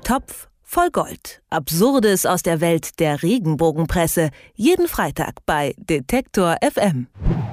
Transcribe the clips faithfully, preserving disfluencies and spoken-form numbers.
Topf voll Gold. Absurdes aus der Welt der Regenbogenpresse. Jeden Freitag bei Detektor F M.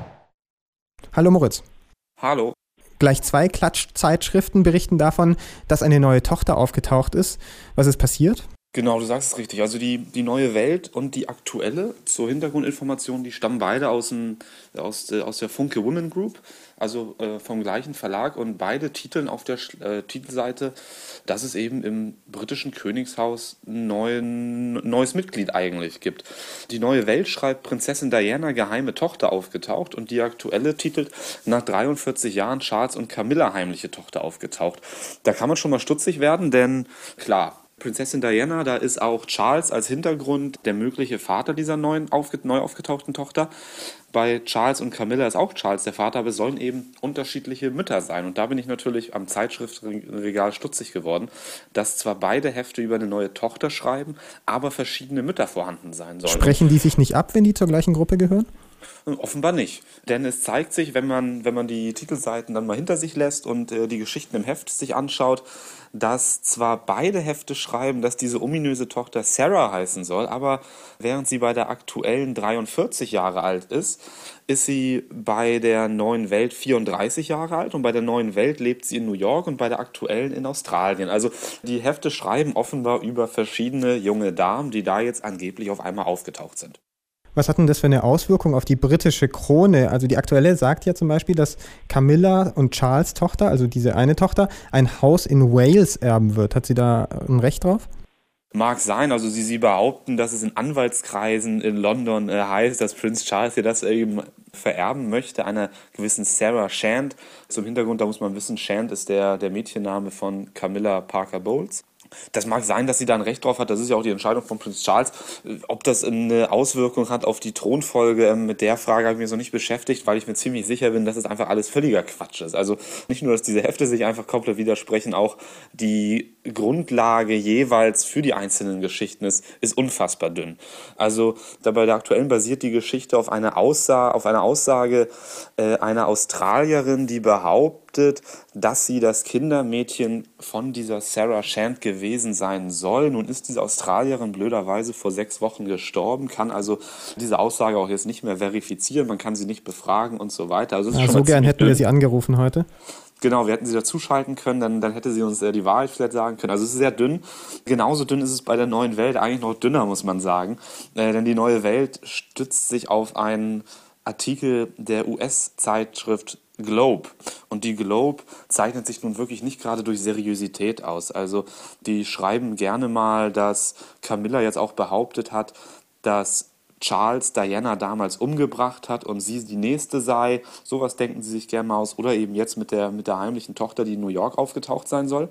Hallo Moritz. Hallo. Gleich zwei Klatschzeitschriften berichten davon, dass eine neue Tochter aufgetaucht ist. Was ist passiert? Genau, du sagst es richtig. Also die, die Neue Welt und die Aktuelle zur Hintergrundinformation, die stammen beide aus, dem, aus, der, aus der Funke Women Group, also äh, vom gleichen Verlag, und beide titeln auf der äh, Titelseite, dass es eben im britischen Königshaus ein neuen, neues Mitglied eigentlich gibt. Die Neue Welt schreibt Prinzessin Diana geheime Tochter aufgetaucht, und die Aktuelle titelt nach dreiundvierzig Jahren Charles und Camilla heimliche Tochter aufgetaucht. Da kann man schon mal stutzig werden, denn klar, Prinzessin Diana, da ist auch Charles als Hintergrund der mögliche Vater dieser neuen aufge- neu aufgetauchten Tochter. Bei Charles und Camilla ist auch Charles der Vater, aber es sollen eben unterschiedliche Mütter sein. Und da bin ich natürlich am Zeitschriftenregal stutzig geworden, dass zwar beide Hefte über eine neue Tochter schreiben, aber verschiedene Mütter vorhanden sein sollen. Sprechen die sich nicht ab, wenn die zur gleichen Gruppe gehören? Offenbar nicht, denn es zeigt sich, wenn man, wenn man die Titelseiten dann mal hinter sich lässt und äh, die Geschichten im Heft sich anschaut, dass zwar beide Hefte schreiben, dass diese ominöse Tochter Sarah heißen soll, aber während sie bei der aktuellen dreiundvierzig Jahre alt ist, ist sie bei der Neuen Welt vierunddreißig Jahre alt, und bei der Neuen Welt lebt sie in New York und bei der aktuellen in Australien. Also die Hefte schreiben offenbar über verschiedene junge Damen, die da jetzt angeblich auf einmal aufgetaucht sind. Was hat denn das für eine Auswirkung auf die britische Krone? Also die Aktuelle sagt ja zum Beispiel, dass Camilla und Charles' Tochter, also diese eine Tochter, ein Haus in Wales erben wird. Hat sie da ein Recht drauf? Mag sein, also sie, sie behaupten, dass es in Anwaltskreisen in London äh, heißt, dass Prinz Charles hier das eben vererben möchte, einer gewissen Sarah Shand. Zum Hintergrund, da muss man wissen, Shand ist der, der Mädchenname von Camilla Parker Bowles. Das mag sein, dass sie da ein Recht drauf hat, das ist ja auch die Entscheidung von Prinz Charles. Ob das eine Auswirkung hat auf die Thronfolge, mit der Frage habe ich mich so nicht beschäftigt, weil ich mir ziemlich sicher bin, dass es einfach alles völliger Quatsch ist. Also nicht nur, dass diese Hefte sich einfach komplett widersprechen, auch die Grundlage jeweils für die einzelnen Geschichten ist, ist unfassbar dünn. Also da bei der Aktuellen basiert die Geschichte auf einer Aussage, auf einer Aussage äh, einer Australierin, die behauptet, dass sie das Kindermädchen von dieser Sarah Shand gewesen sein soll. Nun ist diese Australierin blöderweise vor sechs Wochen gestorben, kann also diese Aussage auch jetzt nicht mehr verifizieren, man kann sie nicht befragen und so weiter. Also es ist ja, schon so gern hätten dünn. wir sie angerufen heute. Genau, wir hätten sie dazuschalten können, dann, dann hätte sie uns äh, die Wahrheit vielleicht sagen können. Also es ist sehr dünn. Genauso dünn ist es bei der Neuen Welt, eigentlich noch dünner, muss man sagen. Äh, denn die Neue Welt stützt sich auf einen Artikel der U S-Zeitschrift Globe. Und die Globe zeichnet sich nun wirklich nicht gerade durch Seriosität aus. Also die schreiben gerne mal, dass Camilla jetzt auch behauptet hat, dass Charles Diana damals umgebracht hat und sie die Nächste sei. Sowas denken sie sich gerne mal aus. Oder eben jetzt mit der, mit der heimlichen Tochter, die in New York aufgetaucht sein soll.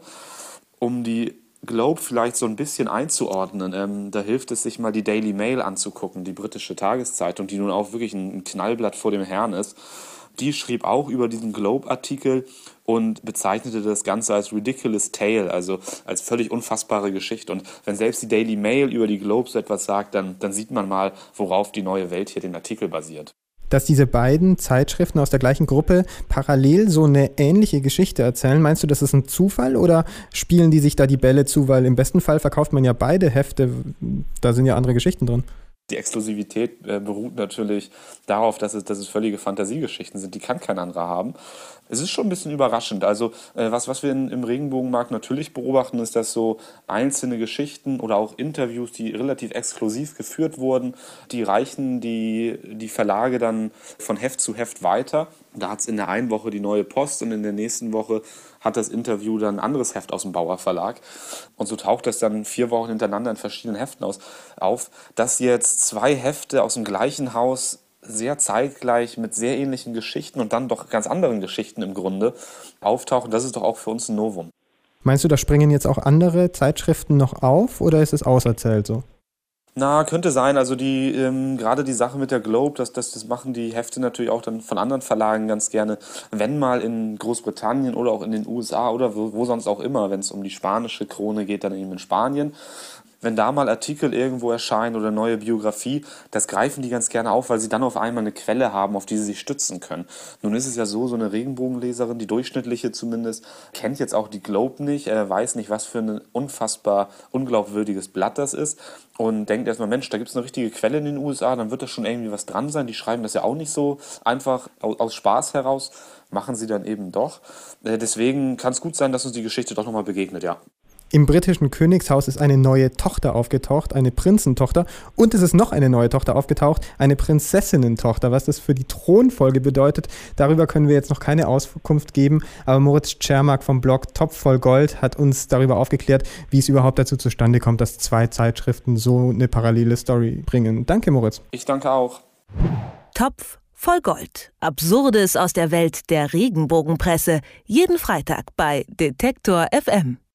Um die Globe vielleicht so ein bisschen einzuordnen, ähm, da hilft es sich mal die Daily Mail anzugucken, die britische Tageszeitung, die nun auch wirklich ein Knallblatt vor dem Herrn ist. Die schrieb auch über diesen Globe-Artikel und bezeichnete das Ganze als ridiculous tale, also als völlig unfassbare Geschichte. Und wenn selbst die Daily Mail über die Globe so etwas sagt, dann, dann sieht man mal, worauf die Neue Welt hier den Artikel basiert. Dass diese beiden Zeitschriften aus der gleichen Gruppe parallel so eine ähnliche Geschichte erzählen, meinst du, das ist ein Zufall oder spielen die sich da die Bälle zu? Weil im besten Fall verkauft man ja beide Hefte, da sind ja andere Geschichten drin. Die Exklusivität äh, beruht natürlich darauf, dass es, dass es völlige Fantasiegeschichten sind. Die kann kein anderer haben. Es ist schon ein bisschen überraschend. Also äh, was, was wir in, im Regenbogenmarkt natürlich beobachten, ist, dass so einzelne Geschichten oder auch Interviews, die relativ exklusiv geführt wurden, die reichen die, die Verlage dann von Heft zu Heft weiter. Da hat es in der einen Woche die Neue Post und in der nächsten Woche hat das Interview dann ein anderes Heft aus dem Bauer Verlag. Und so taucht das dann vier Wochen hintereinander in verschiedenen Heften aus, auf, dass jetzt zwei Hefte aus dem gleichen Haus sehr zeitgleich mit sehr ähnlichen Geschichten und dann doch ganz anderen Geschichten im Grunde auftauchen. Das ist doch auch für uns ein Novum. Meinst du, da springen jetzt auch andere Zeitschriften noch auf oder ist es auserzählt so? Na, könnte sein. Also die ähm, gerade die Sache mit der Globe, das, das, das machen die Hefte natürlich auch dann von anderen Verlagen ganz gerne. Wenn mal in Großbritannien oder auch in den U S A oder wo, wo sonst auch immer, wenn es um die spanische Krone geht, dann eben in Spanien. wenn da mal Artikel irgendwo erscheinen oder neue Biografie, das greifen die ganz gerne auf, weil sie dann auf einmal eine Quelle haben, auf die sie sich stützen können. Nun ist es ja so, so eine Regenbogenleserin, die durchschnittliche zumindest, kennt jetzt auch die Globe nicht, äh, weiß nicht, was für ein unfassbar unglaubwürdiges Blatt das ist und denkt erstmal, Mensch, da gibt es eine richtige Quelle in den U S A, dann wird da schon irgendwie was dran sein. Die schreiben das ja auch nicht so einfach aus Spaß heraus, machen sie dann eben doch. Äh, deswegen kann es gut sein, dass uns die Geschichte doch nochmal begegnet, ja. Im britischen Königshaus ist eine neue Tochter aufgetaucht, eine Prinzentochter. Und es ist noch eine neue Tochter aufgetaucht, eine Prinzessinnentochter. Was das für die Thronfolge bedeutet, darüber können wir jetzt noch keine Auskunft geben. Aber Moritz Czermak vom Blog Topf voll Gold hat uns darüber aufgeklärt, wie es überhaupt dazu zustande kommt, dass zwei Zeitschriften so eine parallele Story bringen. Danke, Moritz. Ich danke auch. Topf voll Gold. Absurdes aus der Welt der Regenbogenpresse. Jeden Freitag bei Detektor F M.